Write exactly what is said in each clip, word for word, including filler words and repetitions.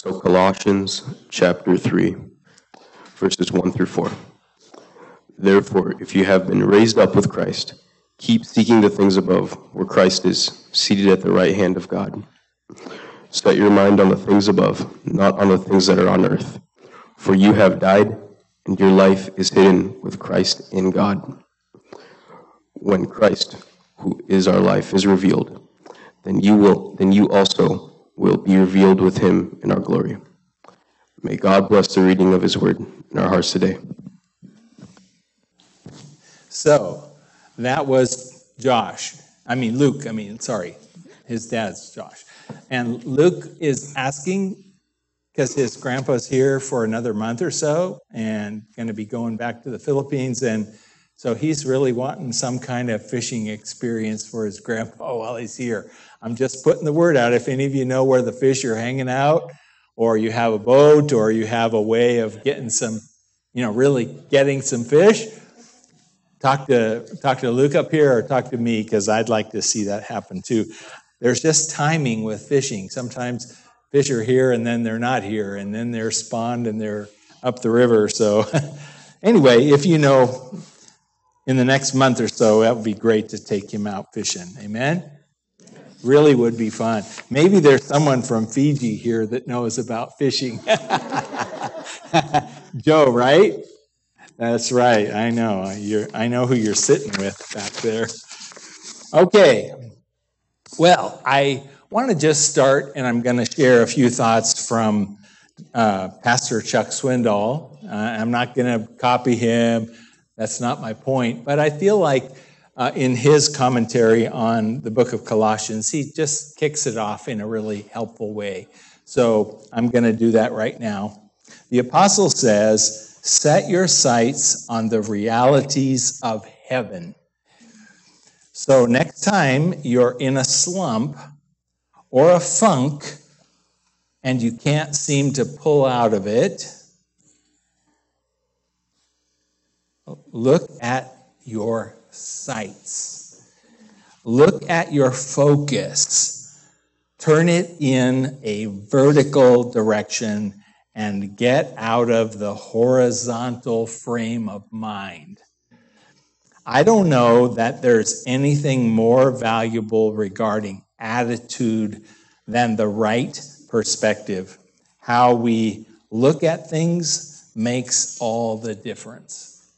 So Colossians chapter three, verses one through four. Therefore, if you have been raised up with Christ, keep seeking the things above, where Christ is, seated at the right hand of God. Set your mind on the things above, not on the things that are on earth. For you have died, and your life is hidden with Christ in God. When Christ, who is our life, is revealed, then you will, then you also will be revealed with him in our glory. May God bless the reading of his word in our hearts today. So, that was Josh. I mean, Luke, I mean, sorry. His dad's Josh. And Luke is asking, because his grandpa's here for another month or so and going to be going back to the Philippines. And so he's really wanting some kind of fishing experience for his grandpa while he's here. I'm just putting the word out. If any of you know where the fish are hanging out, or you have a boat, or you have a way of getting some, you know, really getting some fish, talk to talk to Luke up here or talk to me, because I'd like to see that happen too. There's just timing with fishing. Sometimes fish are here and then they're not here, and then they're spawned and they're up the river. So anyway, if you know, in the next month or so, that would be great to take him out fishing. Amen? Really would be fun. Maybe there's someone from Fiji here that knows about fishing. Joe, right? That's right. I know. You're, I know who you're sitting with back there. Okay. Well, I want to just start, and I'm going to share a few thoughts from uh, Pastor Chuck Swindoll. Uh, I'm not going to copy him. That's not my point. But I feel like uh, in his commentary on the book of Colossians, he just kicks it off in a really helpful way. So I'm going to do that right now. The apostle says, set your sights on the realities of heaven. So next time you're in a slump or a funk and you can't seem to pull out of it, look at your sights. Look at your focus. Turn it in a vertical direction and get out of the horizontal frame of mind. I don't know that there's anything more valuable regarding attitude than the right perspective. How we look at things makes all the difference.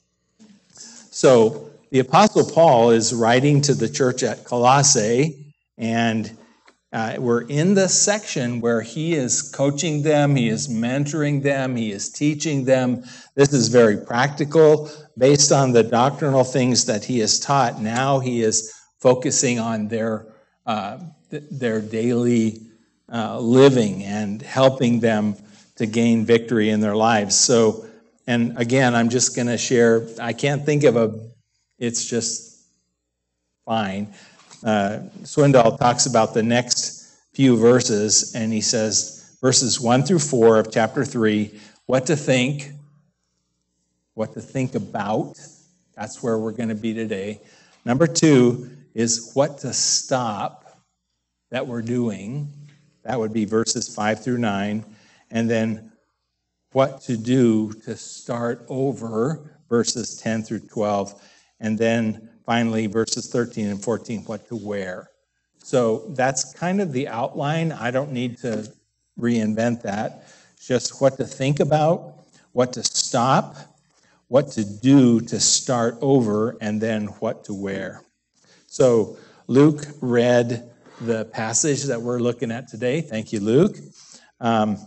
So the Apostle Paul is writing to the church at Colossae, and uh, we're in the section where he is coaching them, he is mentoring them, he is teaching them. This is very practical. Based on the doctrinal things that he has taught, now he is focusing on their uh, th- their daily uh, living and helping them to gain victory in their lives. So, and again, I'm just going to share, I can't think of a, it's just fine. Uh, Swindoll talks about the next few verses, and he says, verses one through four of chapter three, what to think, what to think about. That's where we're going to be today. Number two is what to stop that we're doing. That would be verses five through nine. And then what to do to start over, verses ten through twelve. And then finally, verses thirteen and fourteen, what to wear. So that's kind of the outline. I don't need to reinvent that. It's just what to think about, what to stop, what to do to start over, and then what to wear. So Luke read the passage that we're looking at today. Thank you, Luke. Um,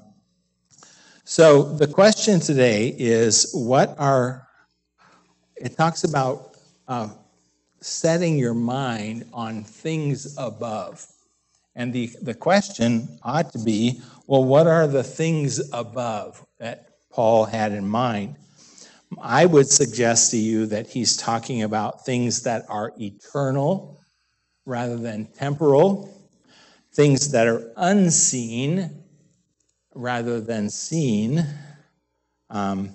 so the question today is, what are, it talks about uh, setting your mind on things above. And the, the question ought to be, well, what are the things above that Paul had in mind? I would suggest to you that he's talking about things that are eternal rather than temporal, things that are unseen rather than seen, um,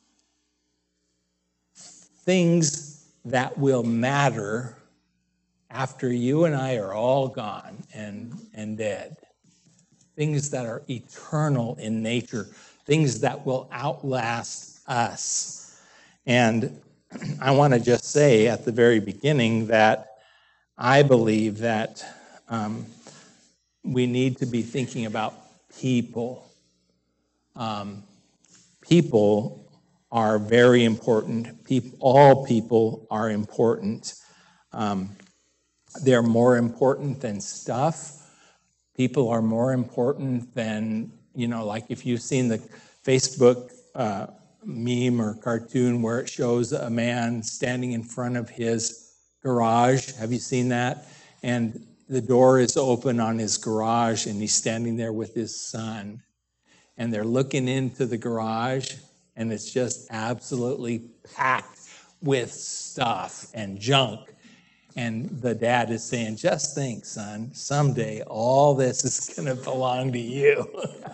things that will matter after you and I are all gone and, and dead. things that are eternal in nature, things that will outlast us. And I want to just say at the very beginning that I believe that um, we need to be thinking about people. Um, people are very important. People, all people are important. Um, they're more important than stuff. People are more important than, you know, like if you've seen the Facebook uh, meme or cartoon where it shows a man standing in front of his garage. Have you seen that? And the door is open on his garage and he's standing there with his son. And they're looking into the garage and it's just absolutely packed with stuff and junk. And the dad is saying, just think, son, someday all this is going to belong to you.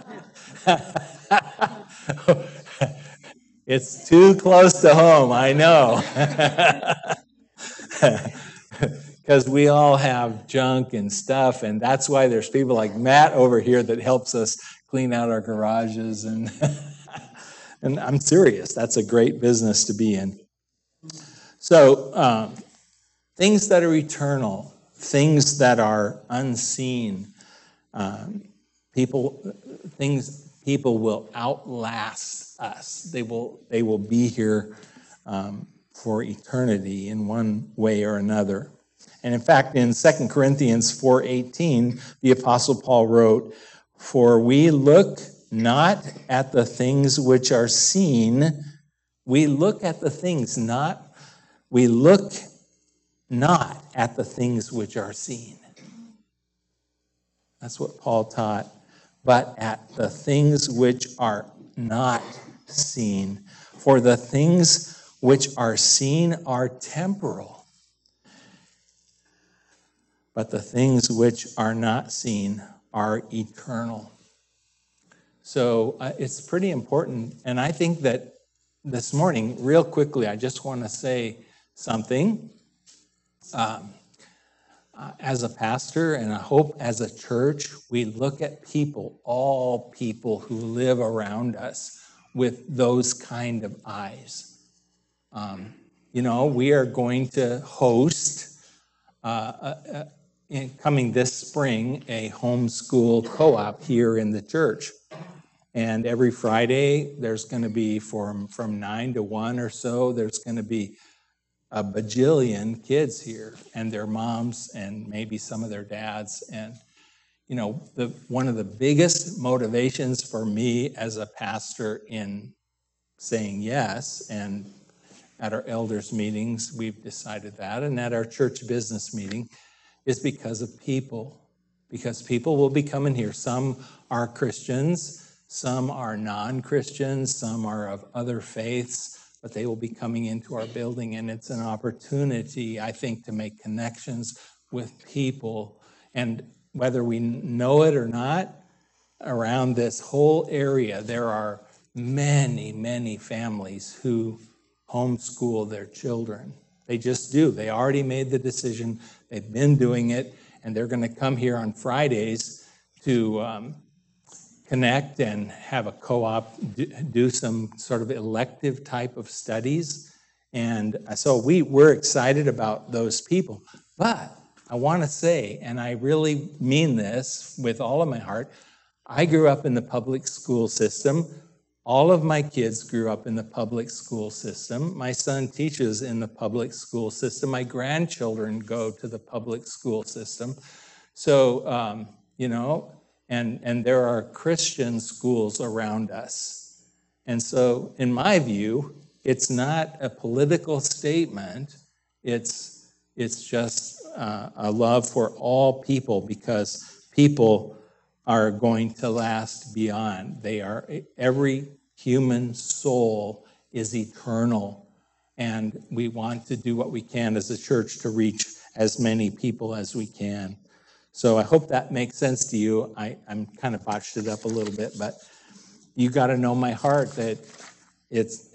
It's too close to home, I know. Because we all have junk and stuff, and that's why there's people like Matt over here that helps us clean out our garages. And, and I'm serious, that's a great business to be in. So, um, things that are eternal, things that are unseen, um, people, things, people will outlast us. They will, they will be here um, for eternity in one way or another. And in fact, in Second Corinthians four eighteen, the Apostle Paul wrote, "For we look not at the things which are seen, we look at the things not, we look not at the things which are seen." That's what Paul taught. But at the things which are not seen. For the things which are seen are temporal, but the things which are not seen are eternal. So uh, it's pretty important. And I think that this morning, real quickly, I just want to say something. Um, uh, as a pastor, and I hope as a church, we look at people, all people who live around us, with those kind of eyes. Um, you know, we are going to host, uh, uh, uh, in coming this spring, a homeschool co-op here in the church. And every Friday, there's going to be from, from nine to one or so, there's going to be a bajillion kids here and their moms and maybe some of their dads. And, you know, the one of the biggest motivations for me as a pastor in saying yes, and at our elders meetings, we've decided that, and at our church business meeting, is because of people. Because people will be coming here. Some are Christians, some are non-Christians, some are of other faiths, but they will be coming into our building, and it's an opportunity, I think, to make connections with people. And whether we know it or not, around this whole area, there are many, many families who homeschool their children. They just do. They already made the decision. They've been doing it, and they're going to come here on Fridays to um, connect and have a co-op, do some sort of elective type of studies. And so we, we're excited about those people. But I want to say, and I really mean this with all of my heart, I grew up in the public school system. All of my kids grew up in the public school system. My son teaches in the public school system. My grandchildren go to the public school system. So, um, you know, and, and there are Christian schools around us. And so, in my view, it's not a political statement. It's, it's just uh, a love for all people, because people are going to last beyond. They are, every human soul is eternal, and we want to do what we can as a church to reach as many people as we can. So I hope that makes sense to you. I, I'm kind of botched it up a little bit, but you got to know my heart that it's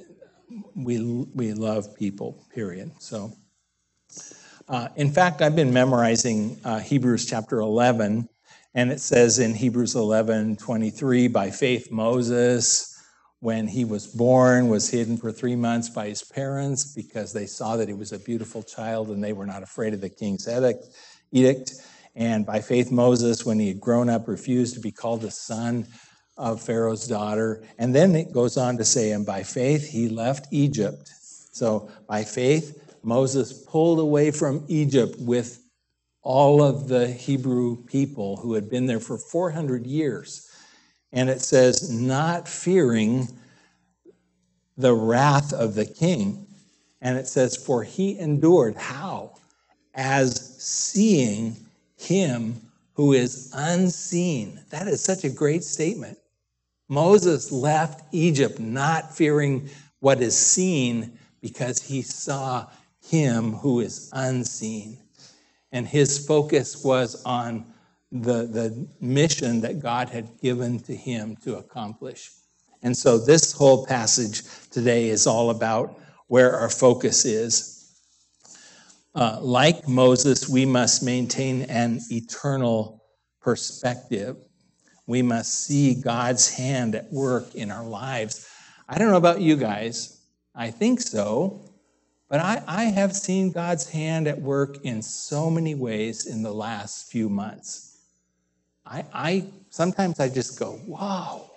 we we love people, period. So, uh, in fact, I've been memorizing uh, Hebrews chapter eleven. And it says in Hebrews eleven twenty-three, by faith Moses, when he was born, was hidden for three months by his parents because they saw that he was a beautiful child and they were not afraid of the king's edict. And by faith Moses, when he had grown up, refused to be called the son of Pharaoh's daughter. And then it goes on to say, and by faith he left Egypt. So by faith, Moses pulled away from Egypt with all of the Hebrew people who had been there for four hundred years. And it says, not fearing the wrath of the king. And it says, for he endured. How? As seeing him who is unseen. That is such a great statement. Moses left Egypt not fearing what is seen because he saw him who is unseen. And his focus was on the, the mission that God had given to him to accomplish. And so this whole passage today is all about where our focus is. Uh, like Moses, we must maintain an eternal perspective. We must see God's hand at work in our lives. I don't know about you guys. I think so. But I, I have seen God's hand at work in so many ways in the last few months. I, I sometimes I just go, whoa,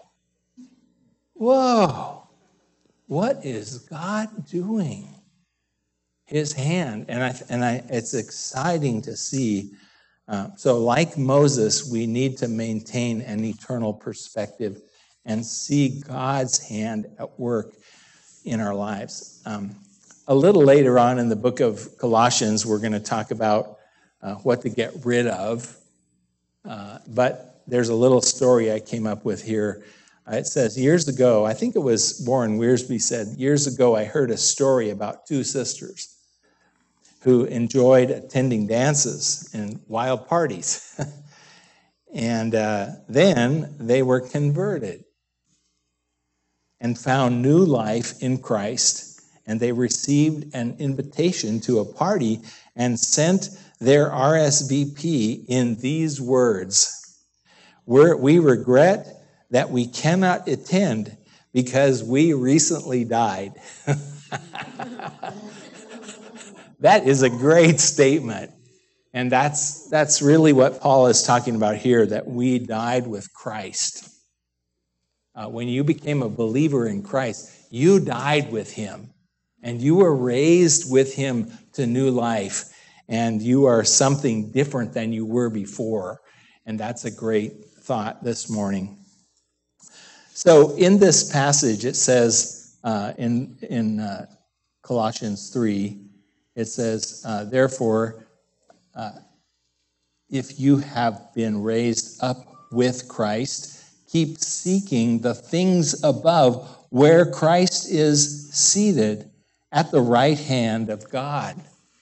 whoa, what is God doing? His hand, and I and I, it's exciting to see. Uh, so, like Moses, we need to maintain an eternal perspective and see God's hand at work in our lives. Um, a little later on in the book of Colossians, we're going to talk about uh, what to get rid of. Uh, but there's a little story I came up with here. Uh, it says, years ago, I think it was Warren Wiersbe said, years ago I heard a story about two sisters who enjoyed attending dances and wild parties. and uh, then they were converted and found new life in Christ. And they received an invitation to a party and sent their R S V P in these words: We're, we regret that we cannot attend because we recently died. That is a great statement. And that's, that's really what Paul is talking about here, that we died with Christ. Uh, when you became a believer in Christ, you died with him. And you were raised with him to new life. And you are something different than you were before. And that's a great thought this morning. So in this passage, it says uh, in, in uh, Colossians three, it says, uh, therefore, uh, if you have been raised up with Christ, keep seeking the things above where Christ is seated at the right hand of God.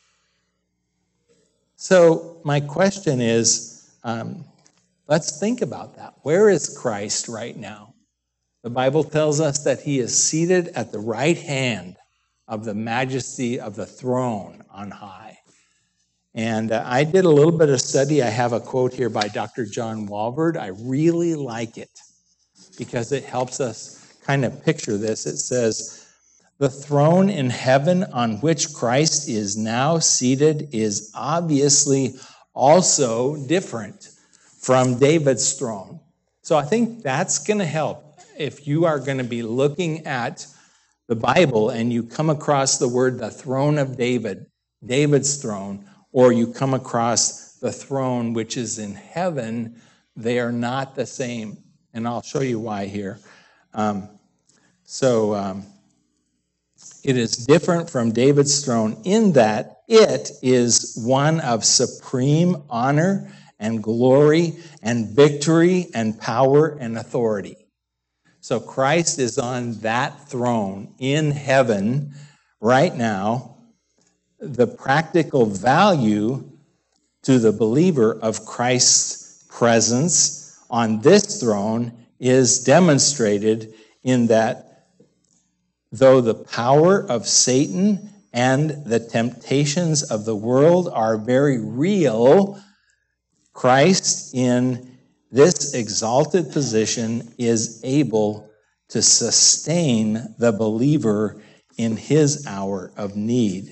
So my question is, um, let's think about that. Where is Christ right now? The Bible tells us that he is seated at the right hand of the majesty of the throne on high. And uh, I did a little bit of study. I have a quote here by Doctor John Walvoord. I really like it because it helps us kind of picture this. It says, the throne in heaven on which Christ is now seated is obviously also different from David's throne. So I think that's going to help. If you are going to be looking at the Bible and you come across the word the throne of David, David's throne, or you come across the throne which is in heaven, they are not the same. And I'll show you why here. Um, so um, it is different from David's throne in that it is one of supreme honor and glory and victory and power and authority. So Christ is on that throne in heaven right now. The practical value to the believer of Christ's presence on this throne is demonstrated in that though the power of Satan and the temptations of the world are very real, Christ in This exalted position is able to sustain the believer in his hour of need.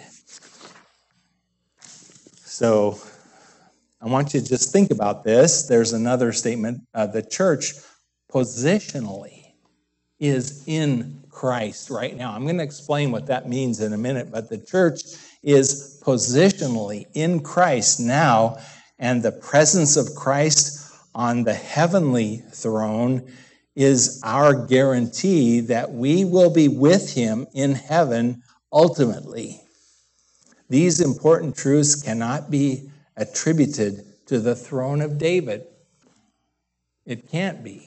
So I want you to just think about this. There's another statement. Uh, the church positionally is in Christ right now. I'm going to explain what that means in a minute, but the church is positionally in Christ now, and the presence of Christ on the heavenly throne is our guarantee that we will be with him in heaven ultimately. These important truths cannot be attributed to the throne of David. It can't be,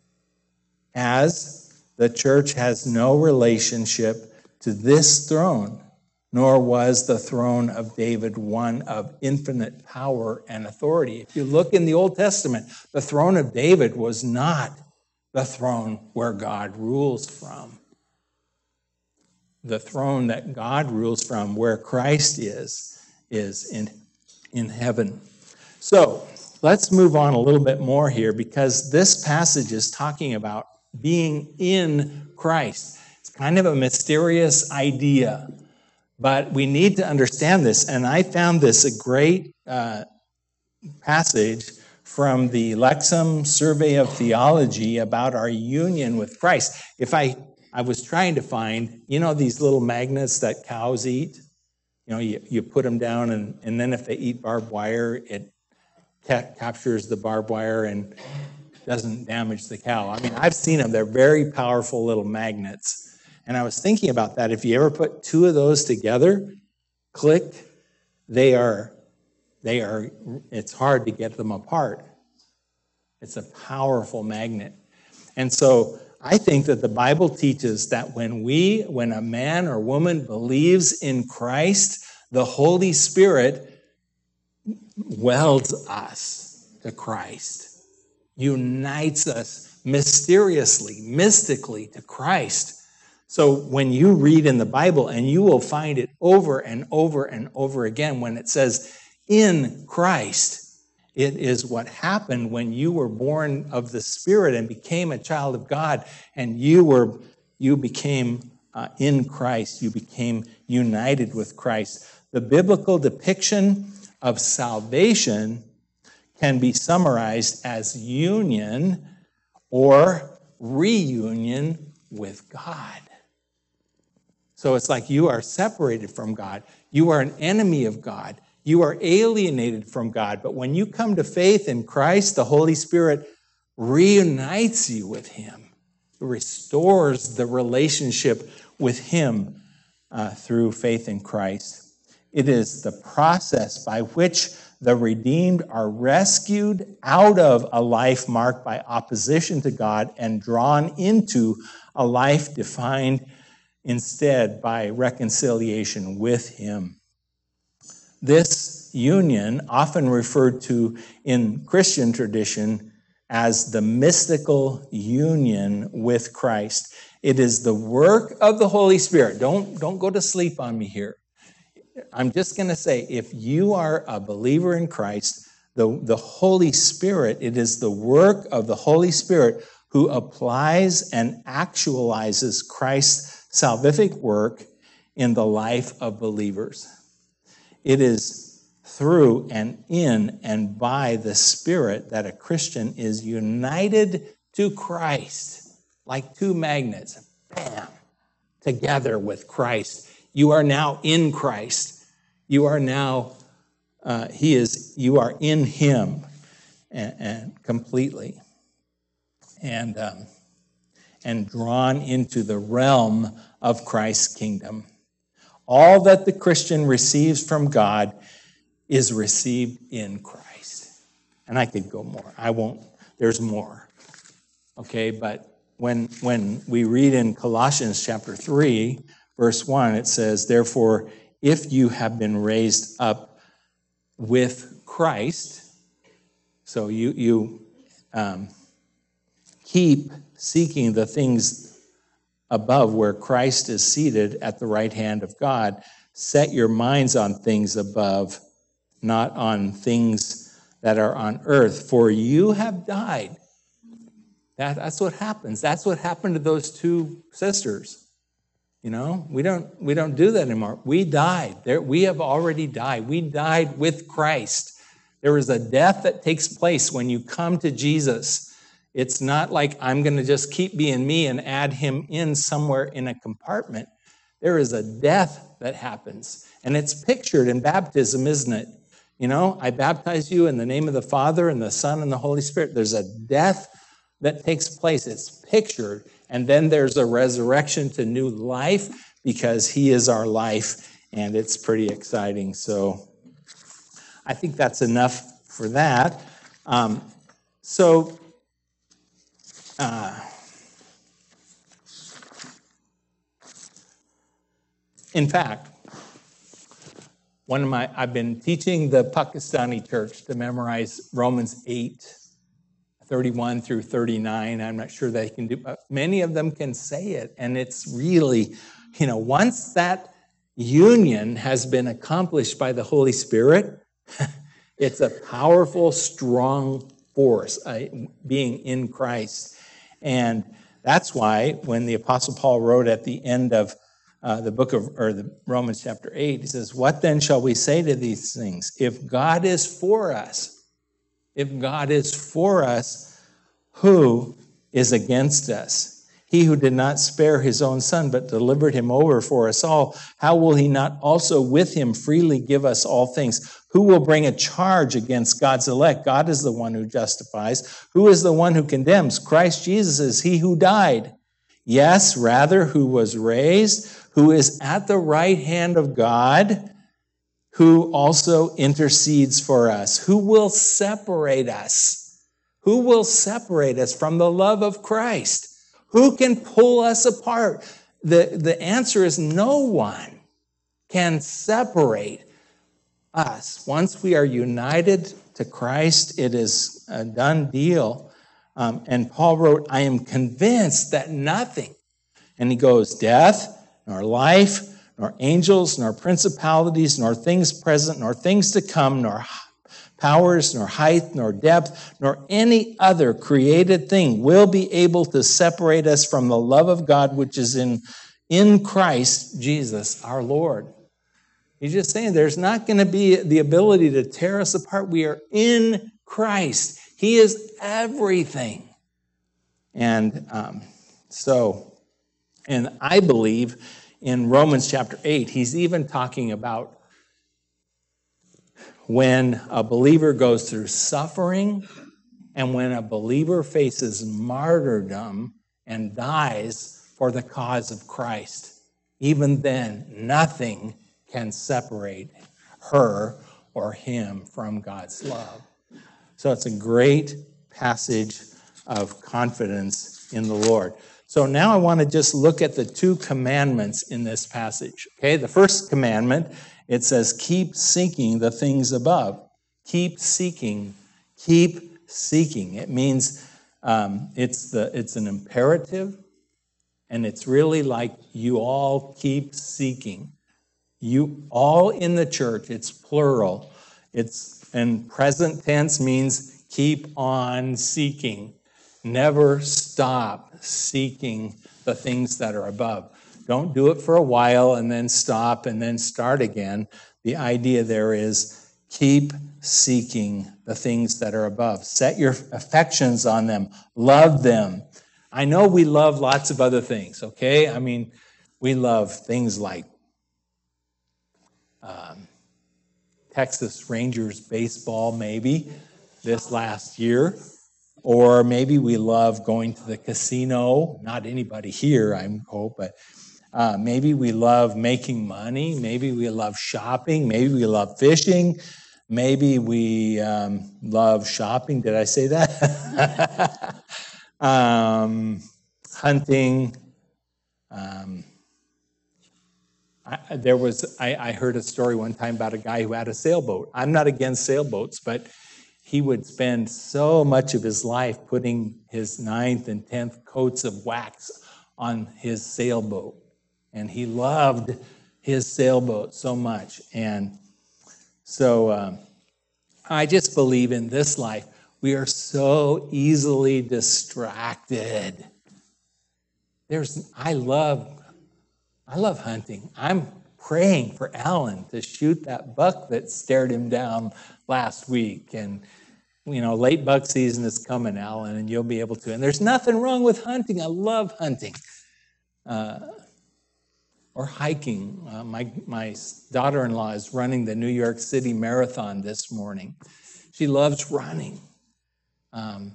as the church has no relationship to this throne, nor was the throne of David one of infinite power and authority. If you look in the Old Testament, the throne of David was not the throne where God rules from. The throne that God rules from, where Christ is, is in, in heaven. So let's move on a little bit more here, because this passage is talking about being in Christ. It's kind of a mysterious idea, but we need to understand this. And I found this a great uh, passage from the Lexham Survey of Theology about our union with Christ. If I, I was trying to find, you know, these little magnets that cows eat, you know, you, you put them down, and, and then if they eat barbed wire, it ca- captures the barbed wire and doesn't damage the cow. I mean, I've seen them. They're very powerful little magnets. And I was thinking about that. If you ever put two of those together, click, they are, they are, it's hard to get them apart. It's a powerful magnet. And so I think that the Bible teaches that when we, when a man or woman believes in Christ, the Holy Spirit welds us to Christ, unites us mysteriously, mystically to Christ. So when you read in the Bible, and you will find it over and over and over again, when it says in Christ, it is what happened when you were born of the Spirit and became a child of God, and you were you became uh, in Christ. You became united with Christ. The biblical depiction of salvation can be summarized as union or reunion with God. So it's like you are separated from God. You are an enemy of God. You are alienated from God. But when you come to faith in Christ, the Holy Spirit reunites you with him, restores the relationship with him uh, through faith in Christ. It is the process by which the redeemed are rescued out of a life marked by opposition to God and drawn into a life defined instead by reconciliation with him. This union, often referred to in Christian tradition as the mystical union with Christ. It is the work of the Holy Spirit. Don't, don't go to sleep on me here. I'm just going to say, if you are a believer in Christ, the, the Holy Spirit, it is the work of the Holy Spirit who applies and actualizes Christ's salvific work in the life of believers. It is through and in and by the Spirit that a Christian is united to Christ, like two magnets, bam, together with Christ. You are now in Christ. You are now, uh, he is, you are in him and, and completely. And, um, and drawn into the realm of Christ's kingdom. All that the Christian receives from God is received in Christ. And I could go more. I won't. There's more. Okay, but when, when we read in Colossians chapter three, verse one, it says, therefore, if you have been raised up with Christ, so you, you um, keep seeking the things above where Christ is seated at the right hand of God, set your minds on things above, not on things that are on earth, for you have died. That, that's what happens. That's what happened to those two sisters. You know, we don't we don't do that anymore. We died. There, we have already died. We died with Christ. There is a death that takes place when you come to Jesus. It's not like I'm going to just keep being me and add him in somewhere in a compartment. There is a death that happens. And it's pictured in baptism, isn't it? You know, I baptize you in the name of the Father and the Son and the Holy Spirit. There's a death that takes place. It's pictured. And then there's a resurrection to new life because he is our life. And it's pretty exciting. So I think that's enough for that. Um, so... Uh, in fact, one of my, I've been teaching the Pakistani church to memorize Romans eight, thirty-one through thirty-nine. I'm not sure they can do, but many of them can say it. And it's really, you know, once that union has been accomplished by the Holy Spirit, it's a powerful, strong force, uh, being in Christ. And that's why when the Apostle Paul wrote at the end of uh, the book of, or the Romans chapter eight, he says, what then shall we say to these things? If God is for us, if God is for us, who is against us? He who did not spare his own son, but delivered him over for us all, how will he not also with him freely give us all things? Who will bring a charge against God's elect? God is the one who justifies. Who is the one who condemns? Christ Jesus is he who died. Yes, rather, who was raised, who is at the right hand of God, who also intercedes for us. Who will separate us? Who will separate us from the love of Christ? Who can pull us apart? The, the answer is no one can separate us. Once we are united to Christ, it is a done deal. Um, and Paul wrote, I am convinced that nothing, and he goes, death, nor life, nor angels, nor principalities, nor things present, nor things to come, nor powers, nor height, nor depth, nor any other created thing will be able to separate us from the love of God, which is in, in Christ Jesus our Lord. He's just saying there's not going to be the ability to tear us apart. We are in Christ. He is everything. And um, so, and I believe in Romans chapter eight, he's even talking about when a believer goes through suffering and when a believer faces martyrdom and dies for the cause of Christ. Even then, nothing can separate her or him from God's love. So it's a great passage of confidence in the Lord. So now I want to just look at the two commandments in this passage. Okay, the first commandment, it says, keep seeking the things above. Keep seeking. Keep seeking. It means um, it's the it's an imperative, and it's really like you all keep seeking. You all in the church, it's plural. It's in present tense means keep on seeking. Never stop seeking the things that are above. Don't do it for a while and then stop and then start again. The idea there is keep seeking the things that are above. Set your affections on them. Love them. I know we love lots of other things, okay? I mean, we love things like um, Texas Rangers baseball, maybe, this last year. Or maybe we love going to the casino. Not anybody here, I hope, but uh, maybe we love making money. Maybe we love shopping. Maybe we love fishing. Maybe we um, love shopping. Did I say that? um, hunting. Um, I, there was. I, I heard a story one time about a guy who had a sailboat. I'm not against sailboats, but he would spend so much of his life putting his ninth and tenth coats of wax on his sailboat. And he loved his sailboat so much. And so um, I just believe in this life, we are so easily distracted. There's, I love, I love hunting. I'm praying for Alan to shoot that buck that stared him down last week. And, you know, late buck season is coming, Alan, and you'll be able to. And there's nothing wrong with hunting. I love hunting. Uh, or hiking. Uh, my, my daughter-in-law is running the New York City Marathon this morning. She loves running. Um,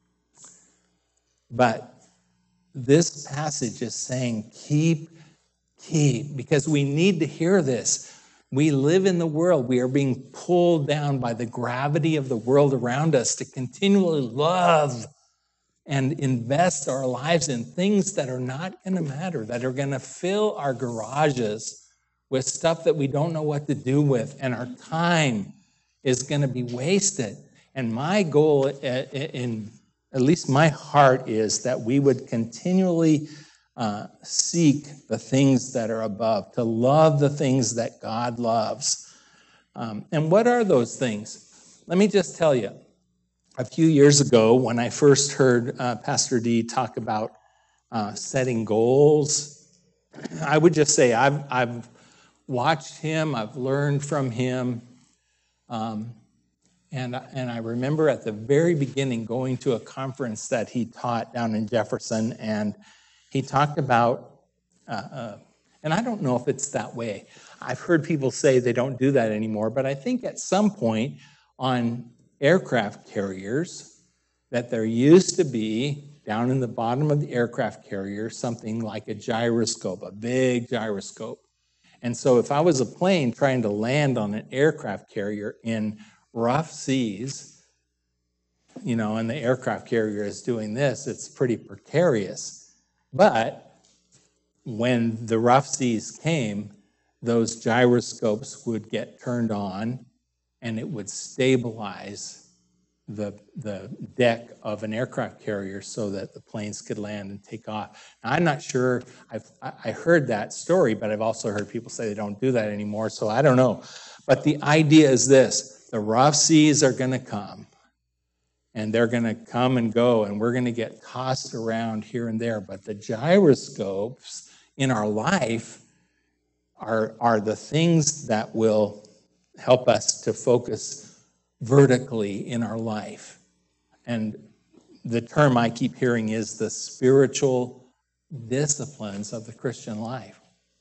but this passage is saying, keep, keep, because we need to hear this. We live in the world. We are being pulled down by the gravity of the world around us to continually love and invest our lives in things that are not going to matter, that are going to fill our garages with stuff that we don't know what to do with, and our time is going to be wasted. And my goal, in at least my heart, is that we would continually uh, seek the things that are above, to love the things that God loves. Um, and what are those things? Let me just tell you. A few years ago, when I first heard uh, Pastor D talk about uh, setting goals, I would just say I've, I've watched him, I've learned from him, um, and, and I remember at the very beginning going to a conference that he taught down in Jefferson, and he talked about, uh, uh, and I don't know if it's that way. I've heard people say they don't do that anymore, but I think at some point on aircraft carriers, that there used to be, down in the bottom of the aircraft carrier, something like a gyroscope, a big gyroscope. And so if I was a plane trying to land on an aircraft carrier in rough seas, you know, and the aircraft carrier is doing this, it's pretty precarious. But when the rough seas came, those gyroscopes would get turned on, and it would stabilize the, the deck of an aircraft carrier so that the planes could land and take off. Now, I'm not sure, I've, I heard that story, but I've also heard people say they don't do that anymore, so I don't know. But the idea is this: the rough seas are going to come, and they're going to come and go, and we're going to get tossed around here and there. But the gyroscopes in our life are, are the things that will help us to focus vertically in our life. And the term I keep hearing is the spiritual disciplines of the Christian life.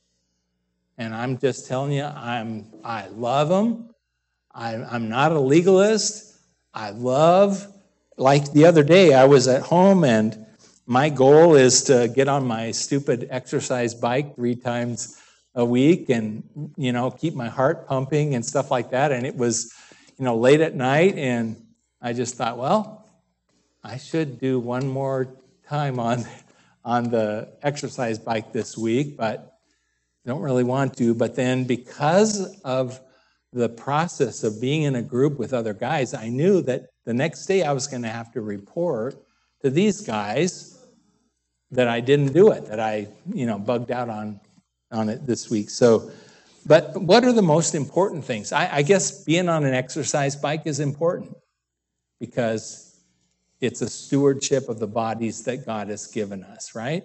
And I'm just telling you, I'm, I love them. I, I'm not a legalist. I love, like the other day, I was at home and my goal is to get on my stupid exercise bike three times a week and, you know, keep my heart pumping and stuff like that. And it was, you know, late at night, and I just thought, well, I should do one more time on, on the exercise bike this week, but I don't really want to. But then because of the process of being in a group with other guys, I knew that the next day I was going to have to report to these guys that I didn't do it, that I, you know, bugged out on on it this week. So, but what are the most important things? I, I guess being on an exercise bike is important because it's a stewardship of the bodies that God has given us, right?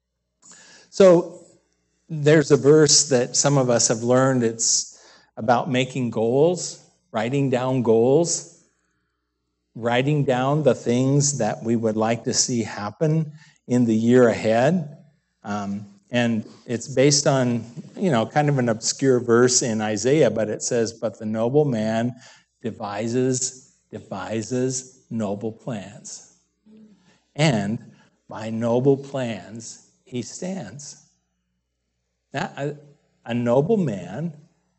So there's a verse that some of us have learned. It's about making goals, writing down goals, writing down the things that we would like to see happen in the year ahead. Um, And it's based on, you know, kind of an obscure verse in Isaiah, but it says, but the noble man devises, devises noble plans. And by noble plans, he stands. Now, a, a noble man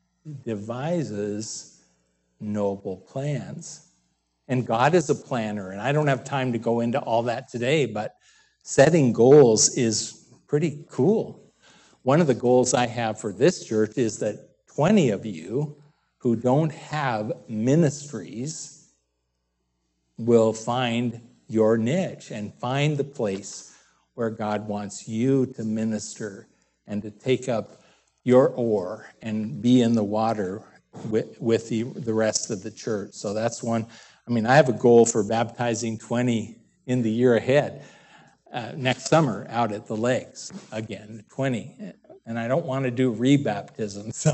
devises noble plans. And God is a planner, and I don't have time to go into all that today, but setting goals is pretty cool. One of the goals I have for this church is that twenty of you who don't have ministries will find your niche and find the place where God wants you to minister and to take up your oar and be in the water with, with the, the rest of the church. So that's one. I mean, I have a goal for baptizing twenty in the year ahead, uh, next summer out at the lakes again, twenty. And I don't want to do rebaptism, so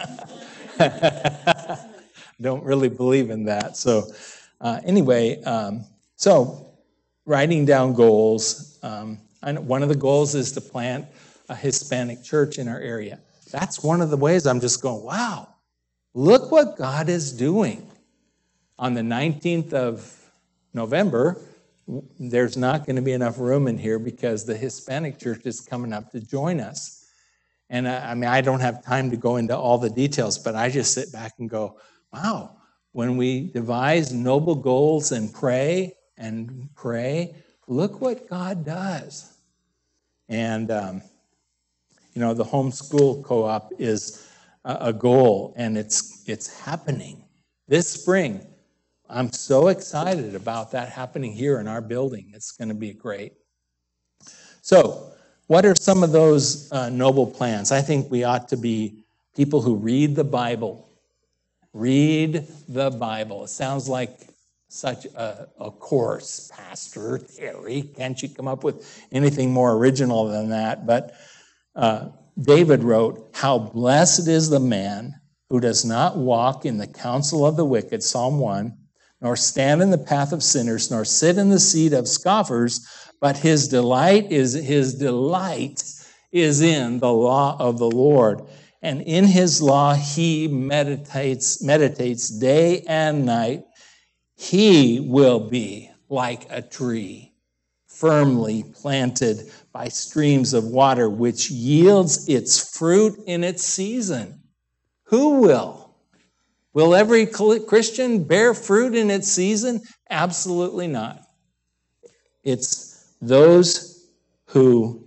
don't really believe in that. So uh, anyway, um, so writing down goals. Um, I know one of the goals is to plant a Hispanic church in our area. That's one of the ways I'm just going, wow, look what God is doing. On the nineteenth of November, there's not going to be enough room in here because the Hispanic church is coming up to join us. And I, I mean, I don't have time to go into all the details, but I just sit back and go, wow, when we devise noble goals and pray and pray, look what God does. And, um, you know, the homeschool co-op is a, a goal, and it's it's happening this spring. I'm so excited about that happening here in our building. It's going to be great. So, what are some of those uh, noble plans? I think we ought to be people who read the Bible. Read the Bible. It sounds like such a, a course, Pastor Terry. Can't you come up with anything more original than that? But uh, David wrote, "How blessed is the man who does not walk in the counsel of the wicked," Psalm one, "nor stand in the path of sinners, nor sit in the seat of scoffers, but his delight is his delight is in the law of the Lord. And in his law he meditates, meditates day and night. He will be like a tree, firmly planted by streams of water, which yields its fruit in its season." Who will? Will every Christian bear fruit in its season? Absolutely not. It's those who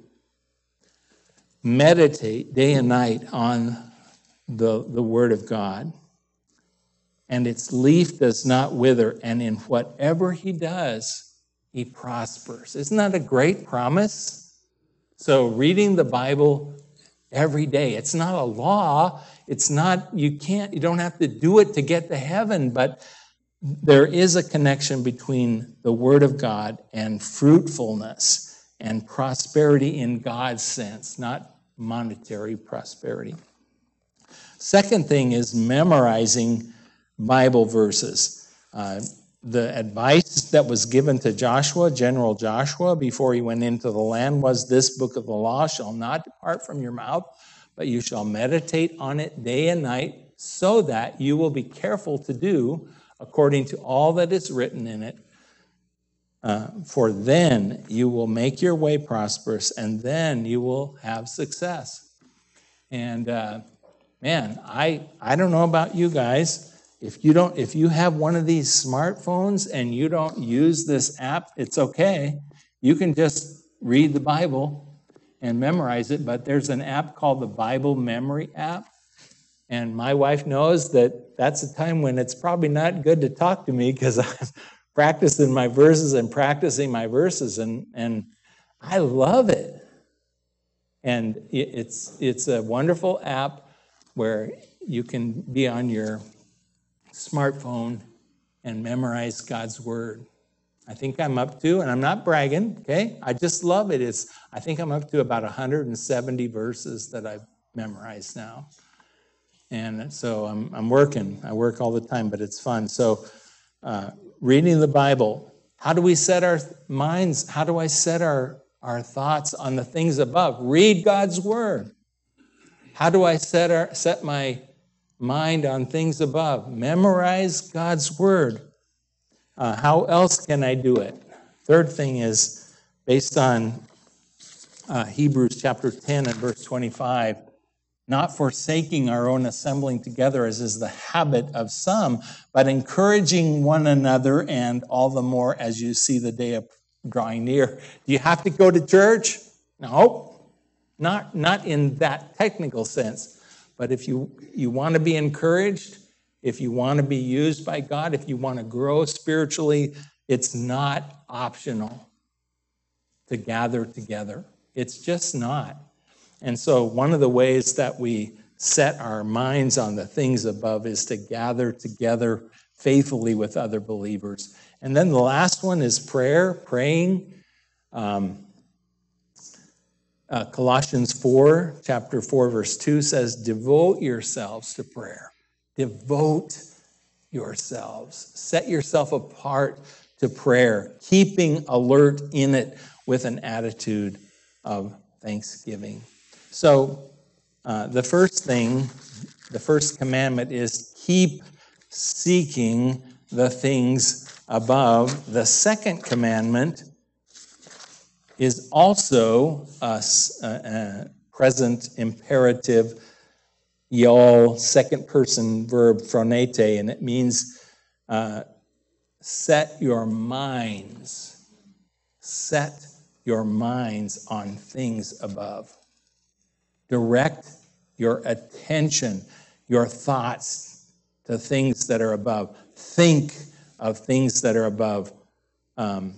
meditate day and night on the, the Word of God. And its leaf does not wither, and in whatever he does, he prospers. Isn't that a great promise? So reading the Bible every day. It's not a law. It's not, you can't, you don't have to do it to get to heaven, but there is a connection between the Word of God and fruitfulness and prosperity in God's sense, not monetary prosperity. Second thing is memorizing Bible verses. Uh, the advice that was given to Joshua, General Joshua, before he went into the land was, "This book of the law shall not depart from your mouth, but you shall meditate on it day and night, so that you will be careful to do according to all that is written in it. Uh, for then you will make your way prosperous, and then you will have success." And uh, man, I I don't know about you guys. If you don't, if you have one of these smartphones and you don't use this app, it's okay. You can just read the Bible and memorize it. But there's an app called the Bible Memory app. And my wife knows that that's a time when it's probably not good to talk to me because I'm practicing my verses and practicing my verses. And, and I love it. And it's, it's a wonderful app where you can be on your smartphone and memorize God's Word. I think I'm up to, and I'm not bragging, okay? I just love it. It's, I think I'm up to about one hundred seventy verses that I've memorized now. And so I'm, I'm working. I work all the time, but it's fun. So uh, reading the Bible. How do we set our minds? How do I set our, our thoughts on the things above? Read God's Word. How do I set our, set my mind on things above? Memorize God's Word. Uh, how else can I do it? Third thing is based on uh, Hebrews chapter ten and verse twenty-five. "Not forsaking our own assembling together, as is the habit of some, but encouraging one another, and all the more as you see the day of drawing near." Do you have to go to church? No, not, not in that technical sense. But if you, you want to be encouraged, if you want to be used by God, if you want to grow spiritually, it's not optional to gather together. It's just not. And so one of the ways that we set our minds on the things above is to gather together faithfully with other believers. And then the last one is prayer, praying. Um, uh, Colossians four, chapter four, verse two says, devote yourselves to prayer. Devote yourselves. Set yourself apart to prayer, keeping alert in it with an attitude of thanksgiving. So uh, the first thing, the first commandment is keep seeking the things above. The second commandment is also a, a, a present imperative, y'all, second person verb phronete, and it means uh, set your minds, set your minds on things above. Direct your attention, your thoughts to things that are above. Think of things that are above. Um,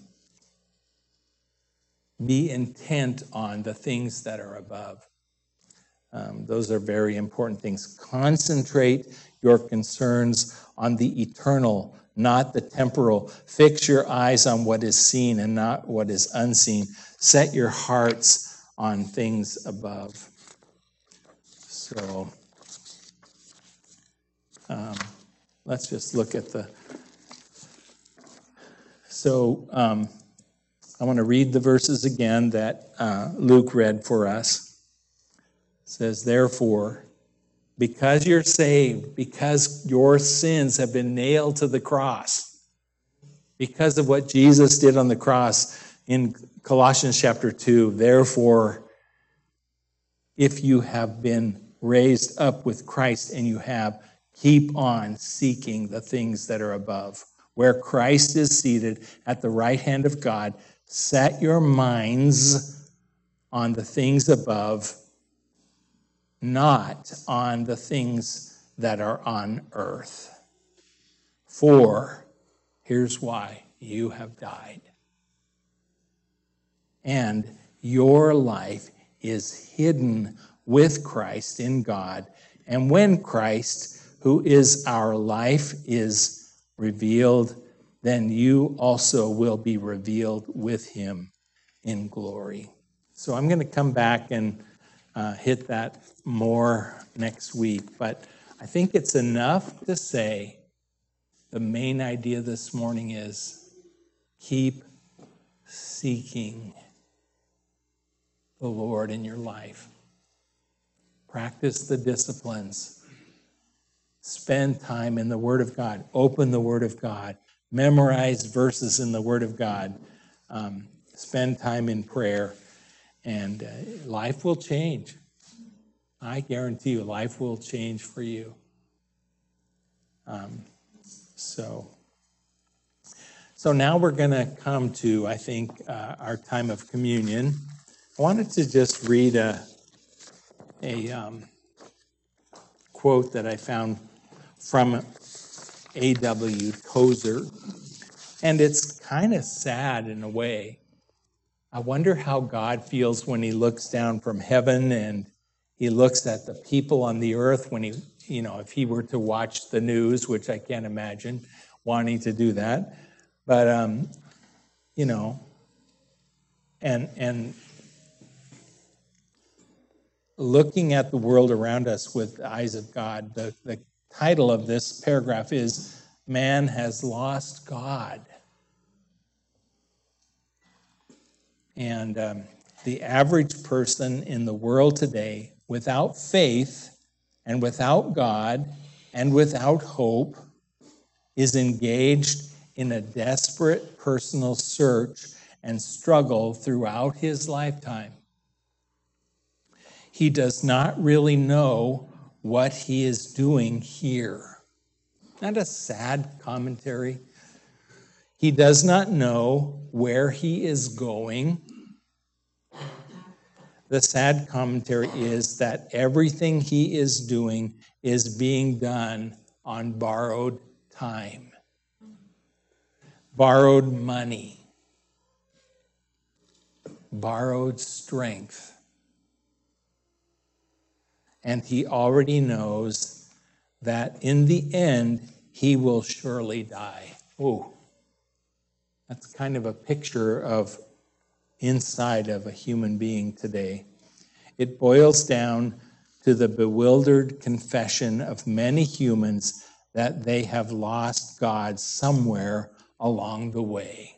be intent on the things that are above. Um, those are very important things. Concentrate your concerns on the eternal, not the temporal. Fix your eyes on what is seen and not what is unseen. Set your hearts on things above. So um, let's just look at the... So um, I want to read the verses again that uh, Luke read for us. It says, therefore, because you're saved, because your sins have been nailed to the cross, because of what Jesus did on the cross in Colossians chapter two, therefore, if you have been raised up with Christ and you have, keep on seeking the things that are above. Where Christ is seated at the right hand of God, set your minds on the things above, not on the things that are on earth. For, here's why, you have died. And your life is hidden with Christ in God. And when Christ, who is our life, is revealed, then you also will be revealed with him in glory. So I'm going to come back and uh, hit that more next week. But I think it's enough to say the main idea this morning is keep seeking the Lord in your life. Practice the disciplines. Spend time in the Word of God. Open the Word of God. Memorize verses in the Word of God. Um, spend time in prayer. And uh, life will change. I guarantee you, life will change for you. Um, so, so now we're going to come to, I think, uh, our time of communion. I wanted to just read a, a um, quote that I found from A W Tozer, and it's kind of sad in a way. I wonder how God feels when he looks down from heaven and he looks at the people on the earth when he, you know, if he were to watch the news, which I can't imagine wanting to do that. But, um, you know, and and looking at the world around us with the eyes of God, the, the title of this paragraph is, Man Has Lost God. And um, the average person in the world today, without faith and without God and without hope, is engaged in a desperate personal search and struggle throughout his lifetime. He does not really know what he is doing here. Not a sad commentary. He does not know where he is going. The sad commentary is that everything he is doing is being done on borrowed time, borrowed money, borrowed strength. and he already knows that in the end, he will surely die. Ooh, that's kind of a picture of inside of a human being today. It boils down to the bewildered confession of many humans that they have lost God somewhere along the way.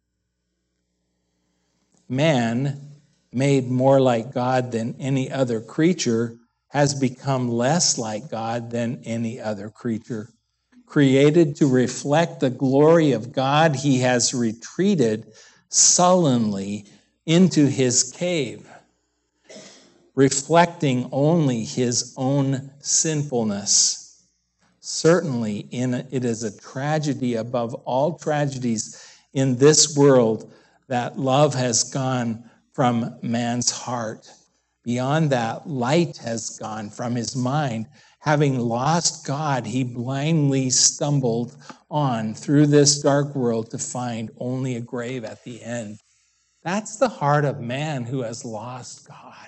Man, made more like God than any other creature, has become less like God than any other creature. Created to reflect the glory of God, he has retreated sullenly into his cave, reflecting only his own sinfulness. Certainly, in a, it is a tragedy above all tragedies in this world that love has gone from man's heart. Beyond that, light has gone from his mind. Having lost God, he blindly stumbled on through this dark world to find only a grave at the end. That's the heart of man who has lost God.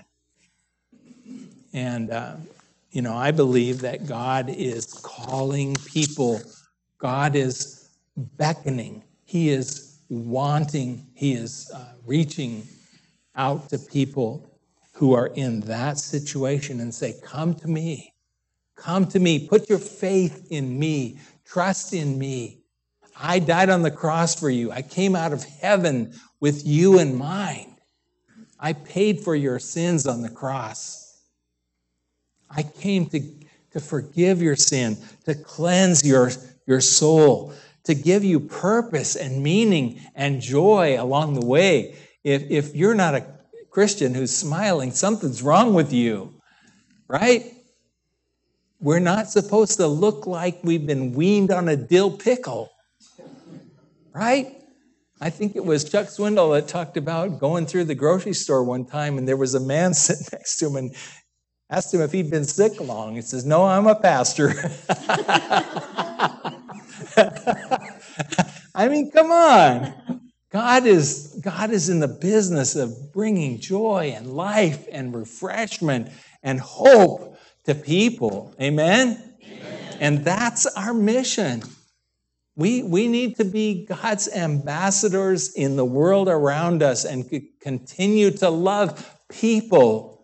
And, uh, you know, I believe that God is calling people. God is beckoning. He is wanting. He is uh, reaching out to people who are in that situation and say, come to me. Come to me. Put your faith in me. Trust in me. I died on the cross for you. I came out of heaven with you in mind. I paid for your sins on the cross. I came to, to forgive your sin, to cleanse your, your soul, to give you purpose and meaning and joy along the way. If, if you're not a Christian who's smiling, something's wrong with you, right? We're not supposed to look like we've been weaned on a dill pickle, right? I think it was Chuck Swindoll that talked about going through the grocery store one time, and there was a man sitting next to him and asked him if he'd been sick long. He says, no, I'm a pastor. I mean, come on. God is, God is in the business of bringing joy and life and refreshment and hope to people. Amen? Amen. And that's our mission. We, we need to be God's ambassadors in the world around us and continue to love people.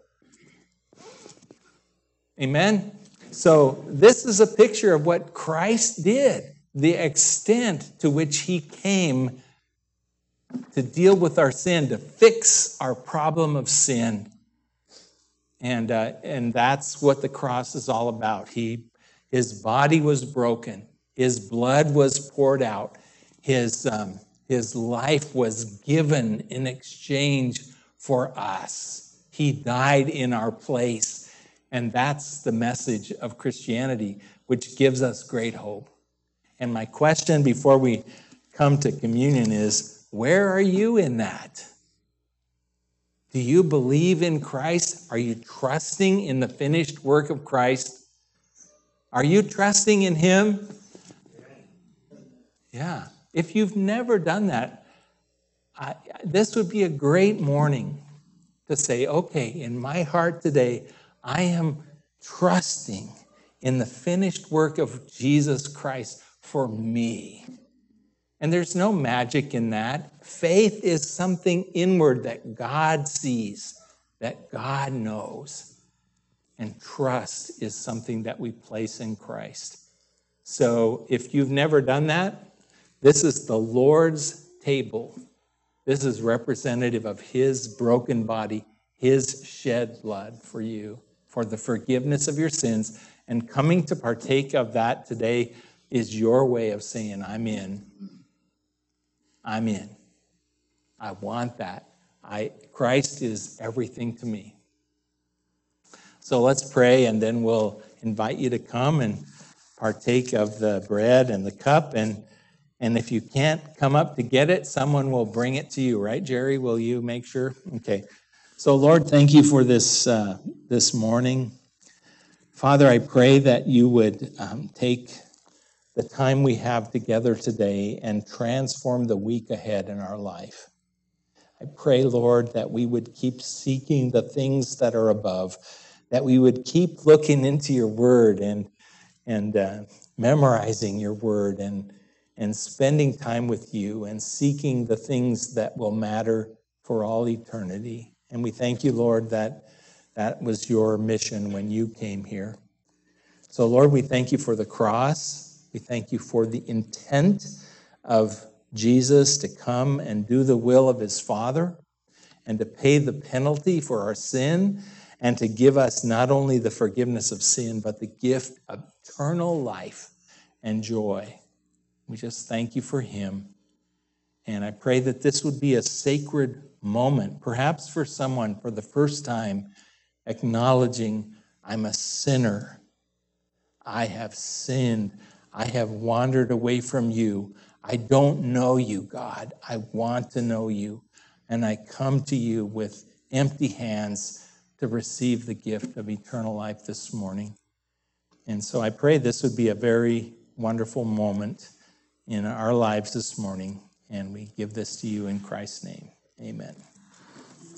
Amen? So this is a picture of what Christ did, the extent to which he came to deal with our sin, to fix our problem of sin. And, uh, and that's what the cross is all about. He, his body was broken. His blood was poured out. His, um, his life was given in exchange for us. He died in our place. And that's the message of Christianity, which gives us great hope. And my question before we come to communion is, where are you in that? Do you believe in Christ? Are you trusting in the finished work of Christ? Are you trusting in him? Yeah. If you've never done that, I, this would be a great morning to say, okay, in my heart today, I am trusting in the finished work of Jesus Christ for me. And there's no magic in that. Faith is something inward that God sees, that God knows. And trust is something that we place in Christ. So if you've never done that, this is the Lord's table. This is representative of his broken body, his shed blood for you, for the forgiveness of your sins. And coming to partake of that today is your way of saying, I'm in. I'm in. I want that. I, Christ is everything to me. So let's pray, and then we'll invite you to come and partake of the bread and the cup. And, and if you can't come up to get it, someone will bring it to you, right, Jerry? Will you make sure? Okay. So, Lord, thank you for this, uh, this morning. Father, I pray that you would um, take the time we have together today and transform the week ahead in our life. I pray, Lord, that we would keep seeking the things that are above, that we would keep looking into your word and, and uh, memorizing your word and, and spending time with you and seeking the things that will matter for all eternity. And we thank you, Lord, that that was your mission when you came here. So, Lord, we thank you for the cross. We thank you for the intent of Jesus to come and do the will of his Father and to pay the penalty for our sin and to give us not only the forgiveness of sin, but the gift of eternal life and joy. We just thank you for him. And I pray that this would be a sacred moment, perhaps for someone for the first time, acknowledging, I'm a sinner. I have sinned. I have wandered away from you. I don't know you, God. I want to know you. And I come to you with empty hands to receive the gift of eternal life this morning. And so I pray this would be a very wonderful moment in our lives this morning. And we give this to you in Christ's name. Amen.